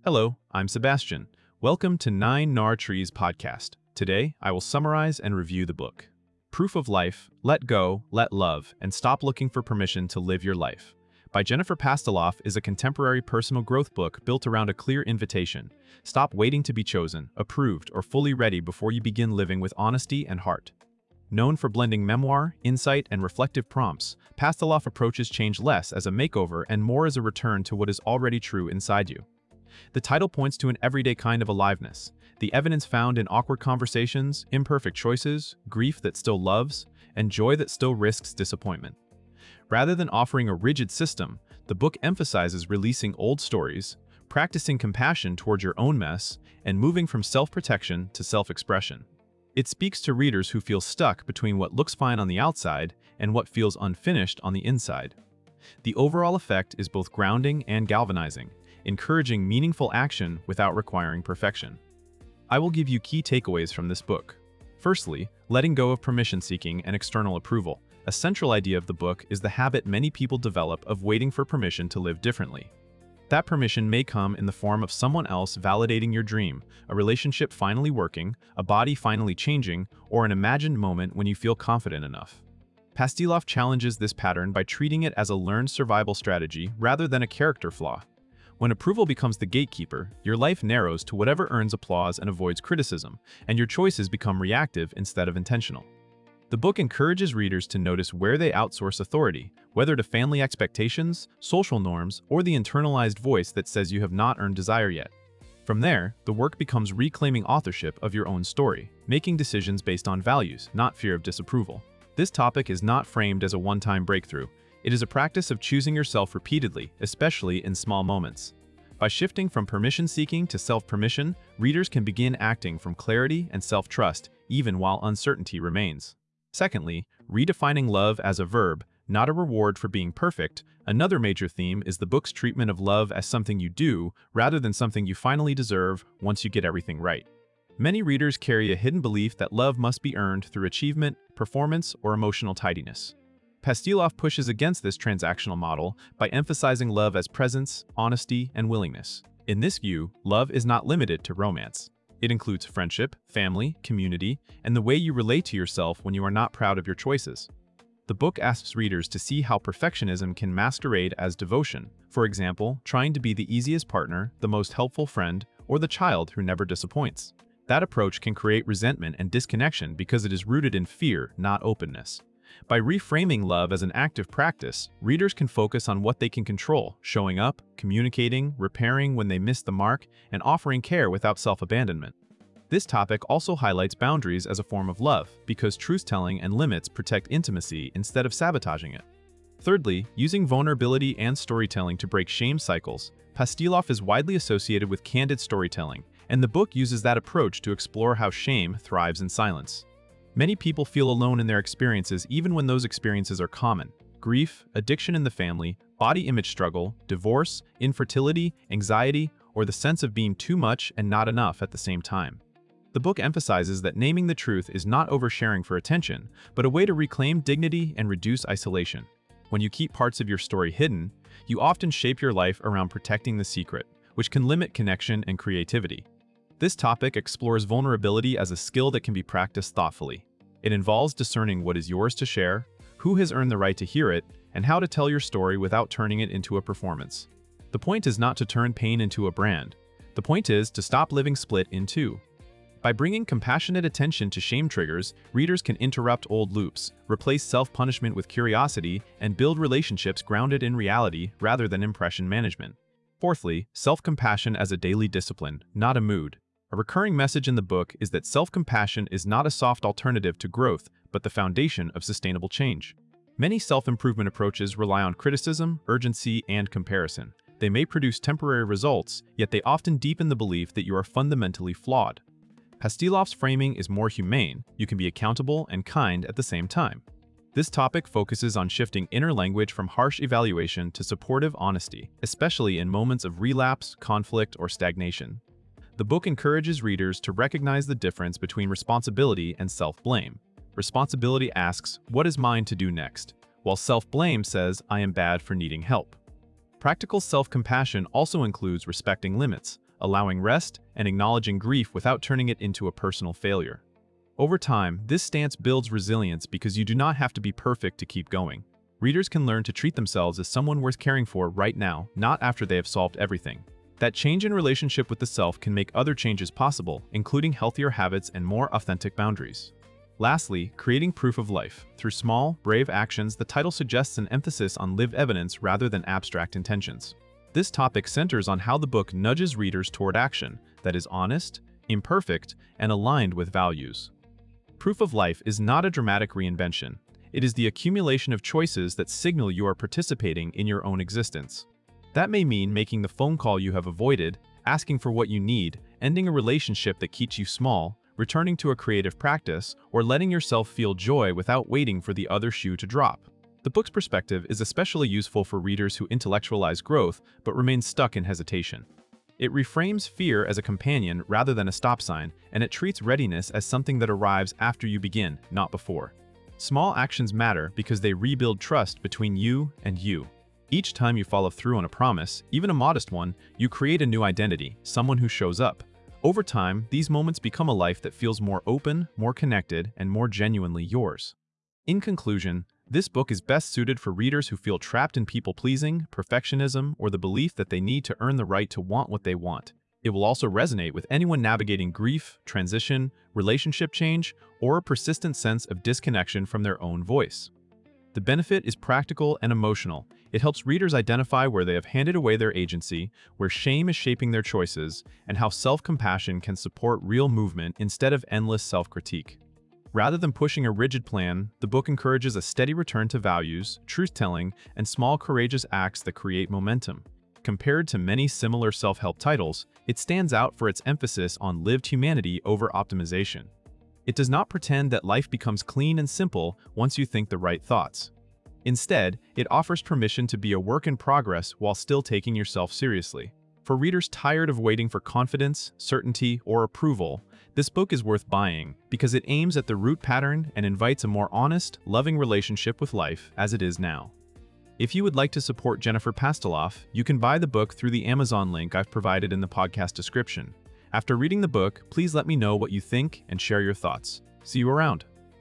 Hello, I'm Sebastian. Welcome to 9 Nar Trees podcast. Today, I will summarize and review the book. Proof of Life, Let Go, Let Love, and Stop Looking for Permission to Live Your Life by Jennifer Pastiloff is a contemporary personal growth book built around a clear invitation. Stop waiting to be chosen, approved, or fully ready before you begin living with honesty and heart. Known for blending memoir, insight, and reflective prompts, Pastiloff approaches change less as a makeover and more as a return to what is already true inside you. The title points to an everyday kind of aliveness, the evidence found in awkward conversations, imperfect choices, grief that still loves, and joy that still risks disappointment. Rather than offering a rigid system, the book emphasizes releasing old stories, practicing compassion towards your own mess, and moving from self-protection to self-expression. It speaks to readers who feel stuck between what looks fine on the outside and what feels unfinished on the inside. The overall effect is both grounding and galvanizing, encouraging meaningful action without requiring perfection. I will give you key takeaways from this book. Firstly, letting go of permission-seeking and external approval. A central idea of the book is the habit many people develop of waiting for permission to live differently. That permission may come in the form of someone else validating your dream, a relationship finally working, a body finally changing, or an imagined moment when you feel confident enough. Pastiloff challenges this pattern by treating it as a learned survival strategy rather than a character flaw. When approval becomes the gatekeeper, your life narrows to whatever earns applause and avoids criticism, and your choices become reactive instead of intentional. The book encourages readers to notice where they outsource authority, whether to family expectations, social norms, or the internalized voice that says you have not earned desire yet. From there, the work becomes reclaiming authorship of your own story, making decisions based on values, not fear of disapproval. This topic is not framed as a one-time breakthrough. It is a practice of choosing yourself repeatedly, especially in small moments. By shifting from permission-seeking to self-permission, readers can begin acting from clarity and self-trust, even while uncertainty remains. Secondly, redefining love as a verb, not a reward for being perfect. Another major theme is the book's treatment of love as something you do, rather than something you finally deserve once you get everything right. Many readers carry a hidden belief that love must be earned through achievement, performance, or emotional tidiness. Pastiloff pushes against this transactional model by emphasizing love as presence, honesty, and willingness. In this view, love is not limited to romance. It includes friendship, family, community, and the way you relate to yourself when you are not proud of your choices. The book asks readers to see how perfectionism can masquerade as devotion, for example, trying to be the easiest partner, the most helpful friend, or the child who never disappoints. That approach can create resentment and disconnection because it is rooted in fear, not openness. By reframing love as an active practice, readers can focus on what they can control, showing up, communicating, repairing when they miss the mark, and offering care without self-abandonment. This topic also highlights boundaries as a form of love, because truth-telling and limits protect intimacy instead of sabotaging it. Thirdly, using vulnerability and storytelling to break shame cycles. Pastiloff is widely associated with candid storytelling, and the book uses that approach to explore how shame thrives in silence. Many people feel alone in their experiences even when those experiences are common. Grief, addiction in the family, body image struggle, divorce, infertility, anxiety, or the sense of being too much and not enough at the same time. The book emphasizes that naming the truth is not oversharing for attention, but a way to reclaim dignity and reduce isolation. When you keep parts of your story hidden, you often shape your life around protecting the secret, which can limit connection and creativity. This topic explores vulnerability as a skill that can be practiced thoughtfully. It involves discerning what is yours to share, who has earned the right to hear it, and how to tell your story without turning it into a performance. The point is not to turn pain into a brand. The point is to stop living split in two. By bringing compassionate attention to shame triggers, readers can interrupt old loops, replace self-punishment with curiosity, and build relationships grounded in reality rather than impression management. Fourthly, self-compassion as a daily discipline, not a mood. A recurring message in the book is that self-compassion is not a soft alternative to growth, but the foundation of sustainable change. Many self-improvement approaches rely on criticism, urgency, and comparison. They may produce temporary results, yet they often deepen the belief that you are fundamentally flawed. Pastiloff's framing is more humane. You can be accountable and kind at the same time. This topic focuses on shifting inner language from harsh evaluation to supportive honesty, especially in moments of relapse, conflict, or stagnation. The book encourages readers to recognize the difference between responsibility and self-blame. Responsibility asks, "What is mine to do next?" while self-blame says, "I am bad for needing help." Practical self-compassion also includes respecting limits. allowing rest, and acknowledging grief without turning it into a personal failure. Over time, this stance builds resilience because you do not have to be perfect to keep going. Readers can learn to treat themselves as someone worth caring for right now, not after they have solved everything. That change in relationship with the self can make other changes possible, including healthier habits and more authentic boundaries. Lastly, creating proof of life. Through small, brave actions, the title suggests an emphasis on lived evidence rather than abstract intentions. This topic centers on how the book nudges readers toward action that is honest, imperfect, and aligned with values. Proof of life is not a dramatic reinvention. It is the accumulation of choices that signal you are participating in your own existence. That may mean making the phone call you have avoided, asking for what you need, ending a relationship that keeps you small, returning to a creative practice, or letting yourself feel joy without waiting for the other shoe to drop. The book's perspective is especially useful for readers who intellectualize growth but remain stuck in hesitation. It reframes fear as a companion rather than a stop sign, and it treats readiness as something that arrives after you begin, not before. Small actions matter because they rebuild trust between you and you. Each time you follow through on a promise, even a modest one, you create a new identity, someone who shows up. Over time, these moments become a life that feels more open, more connected, and more genuinely yours. In conclusion, this book is best suited for readers who feel trapped in people-pleasing, perfectionism, or the belief that they need to earn the right to want what they want. It will also resonate with anyone navigating grief, transition, relationship change, or a persistent sense of disconnection from their own voice. The benefit is practical and emotional. It helps readers identify where they have handed away their agency, where shame is shaping their choices, and how self-compassion can support real movement instead of endless self-critique. Rather than pushing a rigid plan, the book encourages a steady return to values, truth-telling, and small courageous acts that create momentum. Compared to many similar self-help titles, it stands out for its emphasis on lived humanity over optimization. It does not pretend that life becomes clean and simple once you think the right thoughts. Instead, it offers permission to be a work in progress while still taking yourself seriously. For readers tired of waiting for confidence, certainty, or approval, this book is worth buying because it aims at the root pattern and invites a more honest, loving relationship with life as it is now. If you would like to support Jennifer Pastiloff, you can buy the book through the Amazon link I've provided in the podcast description. After reading the book, please let me know what you think and share your thoughts. See you around.